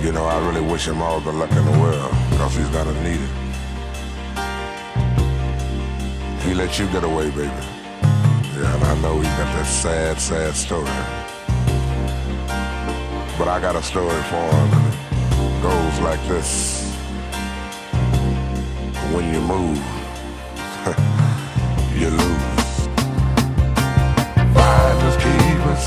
You know, I really wish him all the luck in the world, because he's gonna need it. He let you get away, baby. Yeah, and I know he got that sad, sad story. But I got a story for him, and it goes like this. When you move, you lose. Finders keepers.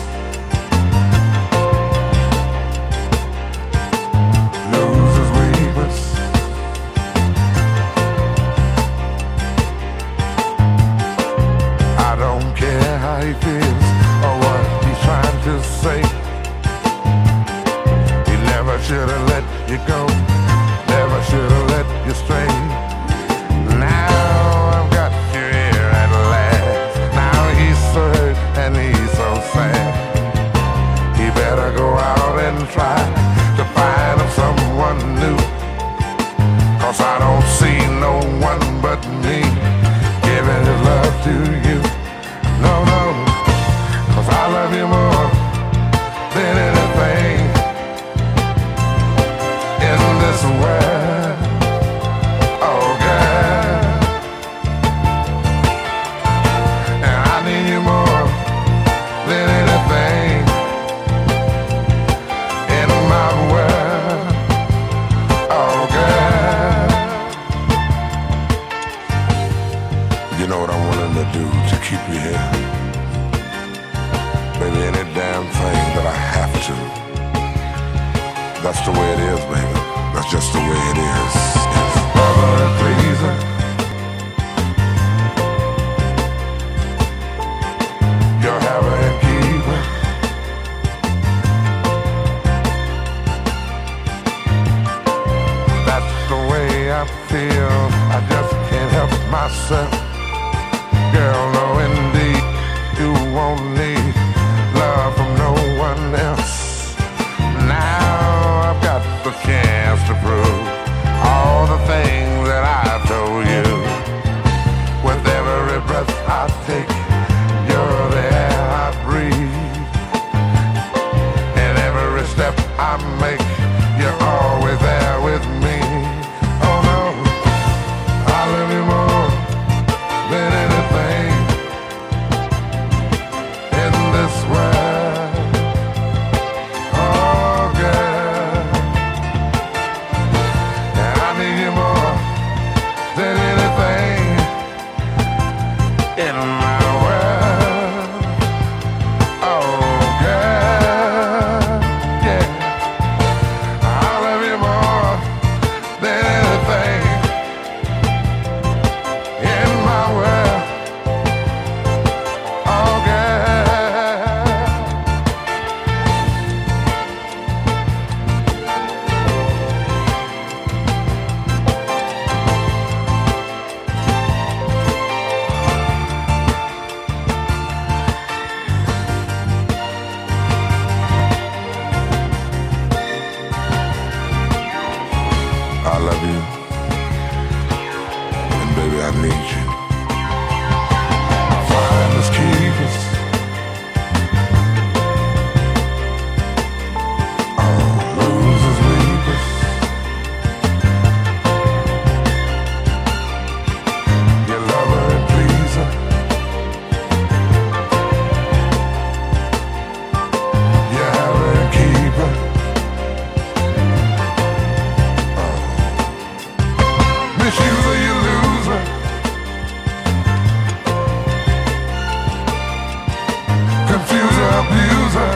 Losers weepers. I don't care how he feels or what he's trying to say. He never should have let you go. Never should have let you stray. Now I've got you here at last. Now he's so hurt and he's so sad. He better go out and try to find him someone new. 'Cause I don't see no one but me giving his love to you. No, no, 'cause I love you more than anything in this world. Oh God, and I need you more than anything in my world. Oh God, you know what I'm willing to do to keep you here, baby. Any damn thing that I have to. That's the way it is, baby. That's just the way it is. Lover and pleaser. You're haver and keeper. That's the way I feel. I just can't help myself. Girl, no indeed, you won't need love from no one else. Now I've got the chance to prove all the things that I've told you. With every breath I take, you're the air I breathe. And every step I make, you're always there with me. Oh no, I love you more than anything in this world. Oh God, and I need you more than anything in my world. Oh God, yeah, I love you more than anything in my world. Oh God, I love you, and baby, I need you. Finders keepers. Oh, losers weepers. Your lover and pleaser. Your haver and keeper. Misuser, you loser. Confuser, abuser.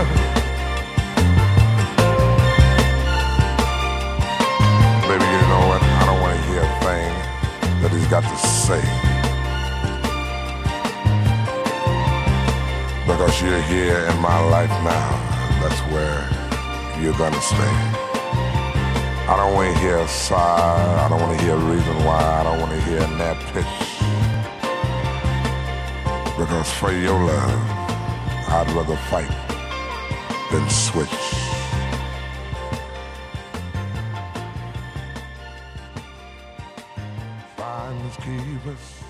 Baby, you know what? I don't want to hear a thing that he's got to say. Because you're here in my life now. That's where you're gonna stay. I don't want to hear a sigh. I don't want to hear a reason why. I don't want to hear a nat pitch. Because for your love, I'd rather fight than switch. Finders keepers.